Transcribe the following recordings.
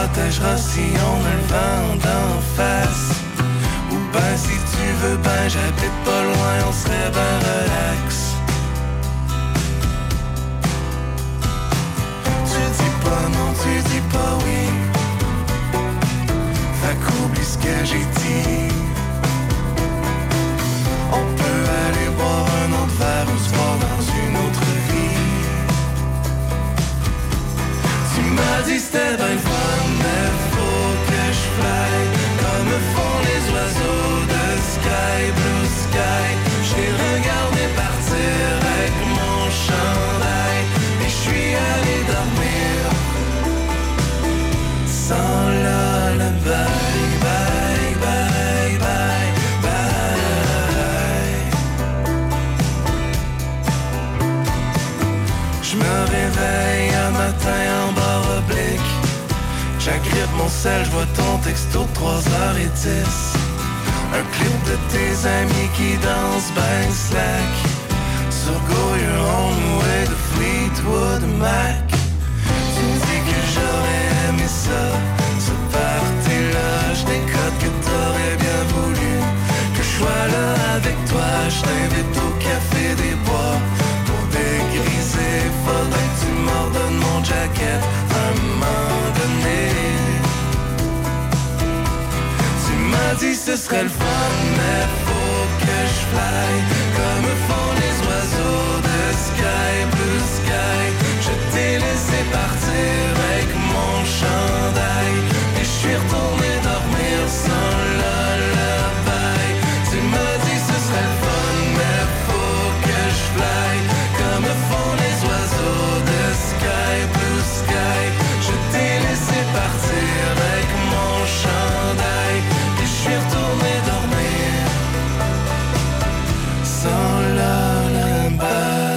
protégera si on a le vent d'en face. Ou ben si tu veux ben j'habite pas loin, on serait ben relax. Tu dis pas non, tu dis pas oui. Fait qu'oublie ce que j'ai dit. On peut aller boire un autre verre ou se voir dans une autre vie. Tu m'as dit c'était ben fun, mais faut que je fly comme font les oiseaux de sky, blue sky. J'ai regardé partir avec mon chandail et je suis allé dormir sans lullaby. Bye, bye, bye, bye. Je me réveille un matin en barre oblique. J'agrippe mon sel, je vois ton texto de 3h10. Un clip de tes amis qui dansent ben slack sur Go Your Own Way de Fleetwood Mac. Tu me dis que j'aurais aimé ça, ce party-là. Je décode que t'aurais bien voulu que je sois là avec toi. Je t'invite au café des bois pour dégriser. Faudrait que tu m'ordonnes mon jacket à un moment donné. Tu m'as dit ce serait le fun, mais faut que je fly comme font les oiseaux de sky, blue sky. Je t'ai laissé partir avec mon chandail et je suis retourné dormir sans lullaby. Tu m'as dit ce serait le fun, mais faut que je fly comme font les oiseaux de sky, blue sky. Je t'ai laissé partir avec mon chandail et je suis retourné dormir sans lullaby.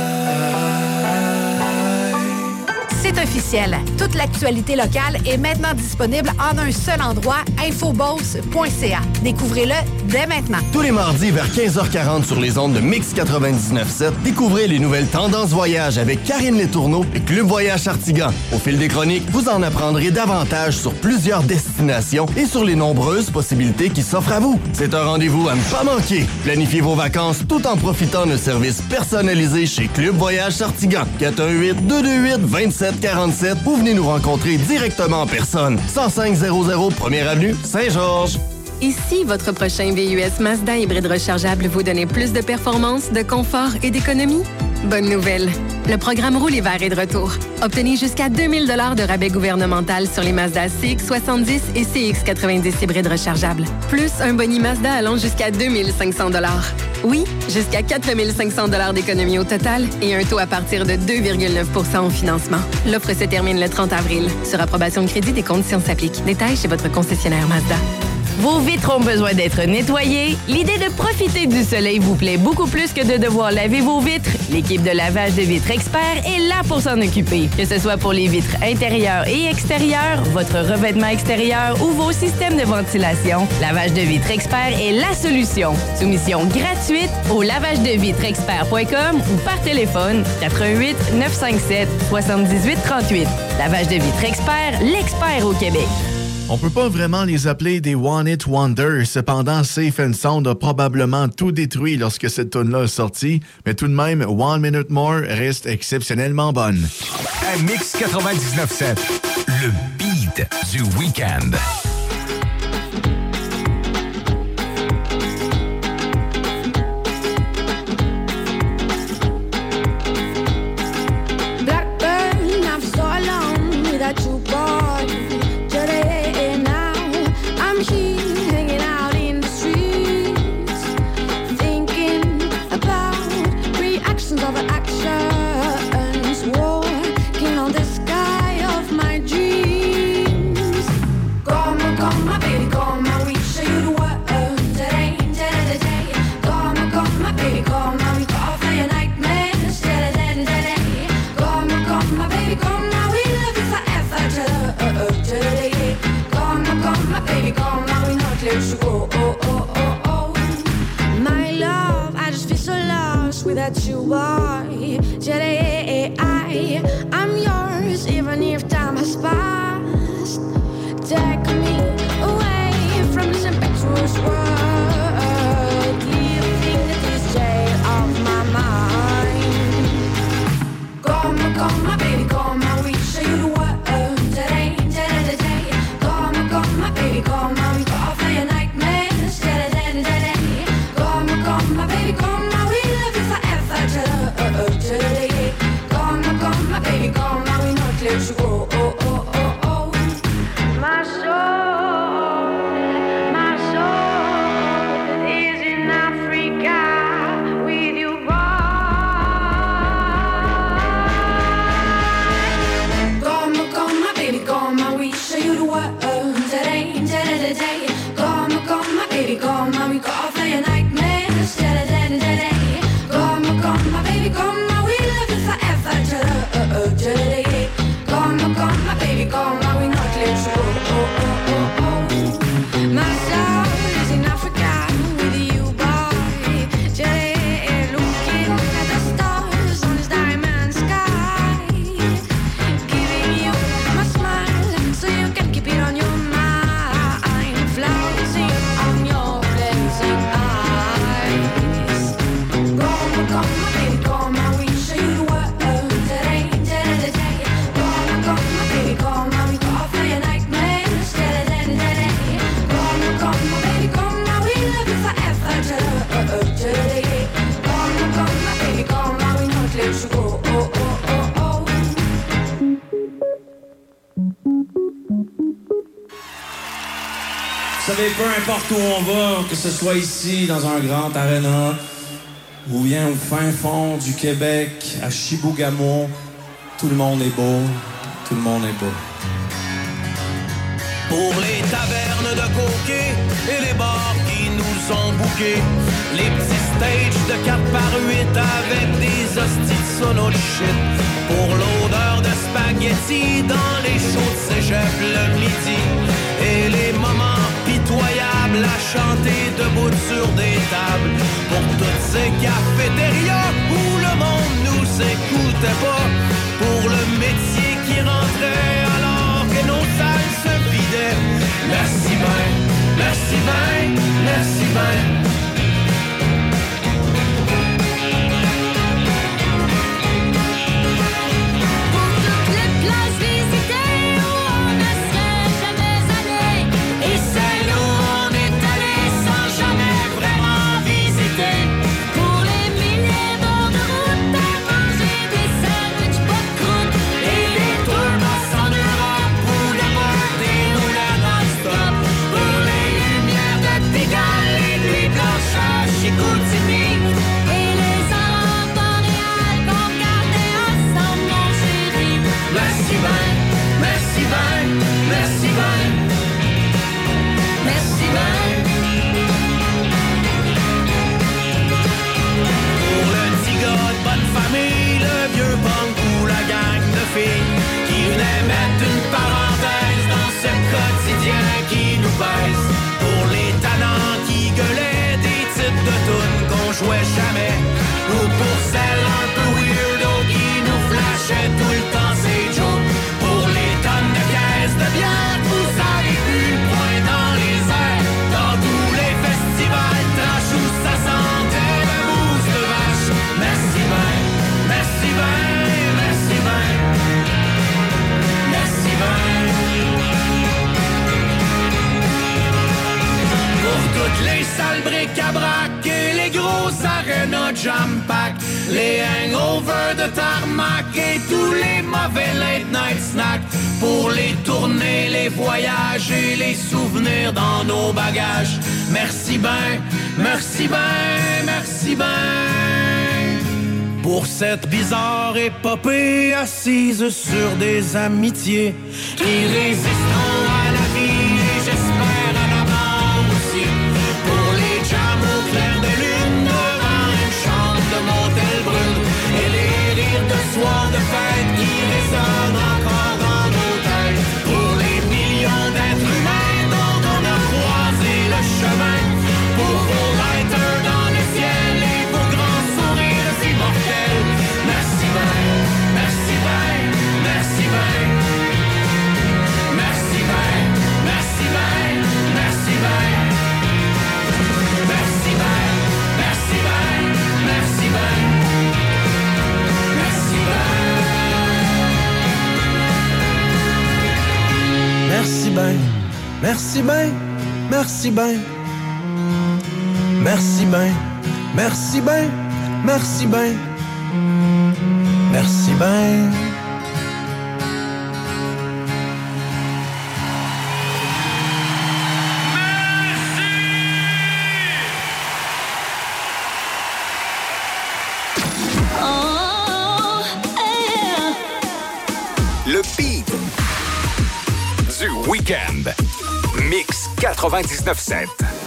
C'est officiel. Toute l'actualité locale est maintenant disponible en un seul endroit, infoboss.ca. Découvrez-le dès maintenant. Tous les mardis vers 15h40 sur les ondes de Mix 99.7, découvrez les nouvelles tendances voyage avec Karine Letourneau et Club Voyage Artigan. Au fil des chroniques, vous en apprendrez davantage sur plusieurs destinations et sur les nombreuses possibilités qui s'offrent à vous. C'est un rendez-vous à ne pas manquer. Planifiez vos vacances tout en profitant de services personnalisés chez Club Voyage Artigan. 418-228-2747 ou venez nous rencontrer directement en personne. 10500 1er Avenue, Saint-Georges. Ici, votre prochain VUS Mazda hybride rechargeable vous donne plus de performance, de confort et d'économie? Bonne nouvelle! Le programme Roule hiver est de retour. Obtenez jusqu'à 2000 $ de rabais gouvernemental sur les Mazda CX-70 et CX-90 hybrides rechargeables. Plus un boni Mazda allant jusqu'à 2500 $. Oui, jusqu'à 4500 $ d'économie au total et un taux à partir de 2,9 % au financement. L'offre se termine le 30 avril. Sur approbation de crédit, des conditions s'appliquent. Détails chez votre concessionnaire Mazda. Vos vitres ont besoin d'être nettoyées? L'idée de profiter du soleil vous plaît beaucoup plus que de devoir laver vos vitres? L'équipe de lavage de vitres expert est là pour s'en occuper. Que ce soit pour les vitres intérieures et extérieures, votre revêtement extérieur ou vos systèmes de ventilation, Lavage de vitres expert est la solution. Soumission gratuite au lavagedevitrexpert.com ou par téléphone 88 957 78 38. Lavage de vitres expert, l'expert au Québec. On peut pas vraiment les appeler des One Hit Wonders. Cependant, Safe and Sound a probablement tout détruit lorsque cette tune-là est sortie. Mais tout de même, One Minute More reste exceptionnellement bonne. À Mix 99.7, le beat du week-end. Blackburn, I've so long without you, boy. I'm here hanging out in the streets, thinking about reactions of actions, walking on the sky of my dreams. Come come, my baby, come, my we show you the world today, today. Come, my baby, come, my we got off your nightmares today. Come, my baby, come, my we love you forever today. Come, my baby, come, my we not let you go. Oh, oh, oh, oh. My soul is in Africa with you, boy. Come, my baby, come, we show you the world today, today. Come, my baby, come, we got off your nightmares today. Come, my baby, come, we love you forever today. Come, my baby, come, we not let you go. Oh, oh, oh, oh. My soul is in Africa with you, boy. Today, looking at the stars on this diamond sky. Giving you my smile so you can keep it on your mind. Flowers on your blazing eyes. Come, my baby, come, we show you the world today, today. Come, my baby, come, we got off your nightmares today. Come, my baby, come, we love you forever today. Come, my baby, come, we not let you go. Oh, oh, oh, oh. Vous savez, peu importe où on va, que ce soit ici, dans un grand aréna, ou bien au fin fond du Québec, à Chibougamau, tout le monde est beau, tout le monde est beau. Pour les tavernes de coquets et les bars qui nous ont bouqués, les petits stages de 4x8 avec des hosties de sono de shit. Pour l'odeur de spaghetti dans les shows de cégep le midi, et les moments pitoyables à chanter debout sur des tables. Pour toutes ces cafétérias où le monde nous écoutait pas, pour le métier qui rentrait alors que nos salles se vidaient. Merci ben, merci ben, merci ben. Qui venait mettre une parenthèse dans ce quotidien qui nous baisse. Pour les tannants qui gueulaient des titres de tunes qu'on jouait jamais, ou pour celles un peu weirdo qui nous flashaient tout le temps ces jokes. Pour les tonnes de caisses de bière, vous avez vu le point dans les airs, dans tous les festivals trash où ça sentait la mousse de vache. Merci ben, merci ben, merci ben. Pour toutes les salles bric-à-brac et les grosses arénas jam-pack, les hangovers de tarmac et tous les mauvais late-night snacks. Pour les tournées, les voyages et les souvenirs dans nos bagages. Merci ben, merci ben, merci ben. Pour cette bizarre épopée assise sur des amitiés qui résisteront à la vie et j'espère à la mort aussi. Pour les jams au clair de lune devant une chambre de motel brune et les rires de soir de fête qui résonnent encore dans nos têtes. Pour les millions d'êtres humains dont on a croisé le chemin. Pour vos lighters dans le ciel et vos grands sourires immortels. Merci ben, merci ben, merci ben, merci ben. Merci ben, merci ben. Merci ben, merci ben, merci ben. Merci ben. Le beat du week-end. Mix 99.7.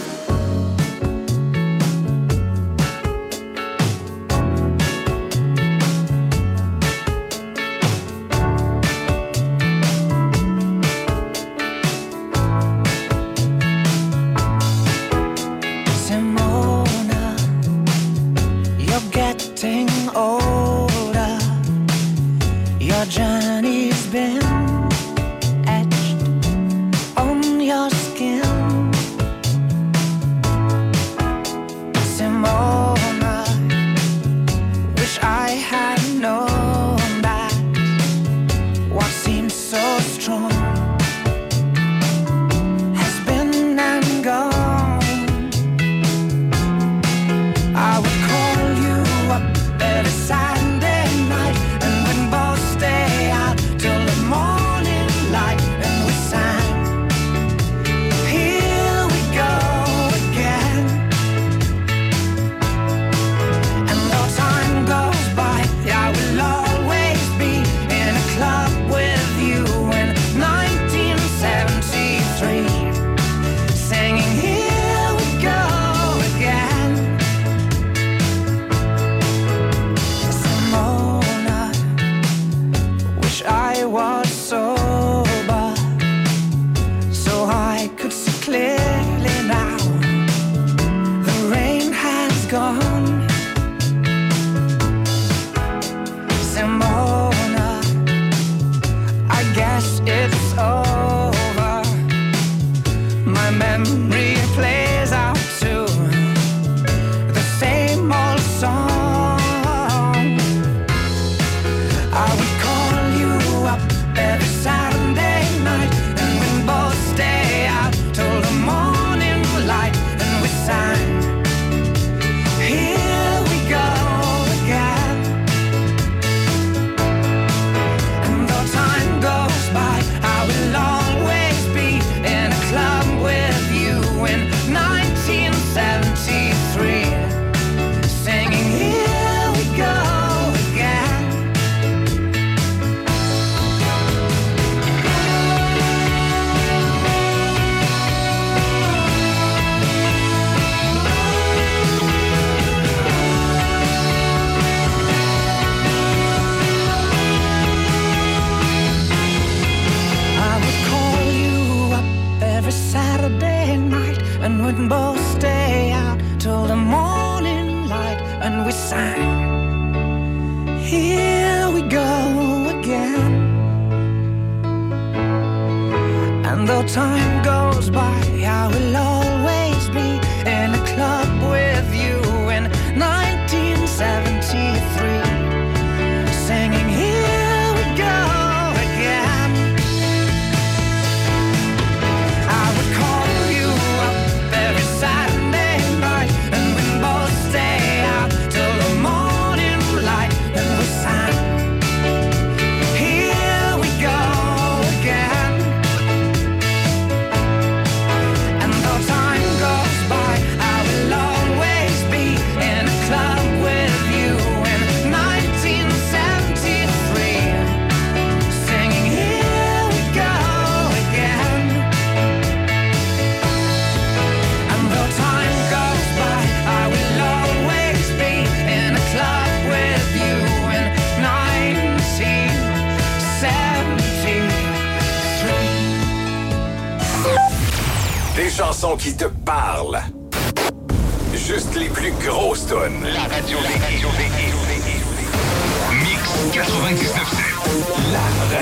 Simona, you're getting older. Your journey's been etched on your skin. Simona, wish I had known that what seems so strong has been and gone. I would call you up every Saturday night, and we'd both stay out till the morning light, and we sang, here we go again. And though time goes by, I will always be in a club with you in 1973, singing, here we go again. Simona, wish I was sober so I could see clearly now. The rain has gone. Simona, I guess it's over. My memory plays out to the same old song. I would call you up every Saturday night, and we'd both stay out till the morning light, and we sang, here we go again. And though time goes by, I will always be in a club with you in 1973, singing, here we go again. I would call you up every Saturday night, and we'd both stay out till the morning light, and we sang, here we go again. And though time goes by, I will always be in a club with you in 1973, singing, here we go again. I would call you up every Saturday night, and we'd both stay out till the morning light, and we sang, here we go again. And though time goes by, I will always be in a club with you in 1973, singing, here we go again. And though time goes by, I will always be in a club with you in 1973. Des chansons qui te parlent. Juste les plus grosses tonnes. La radio Mix 99.7. La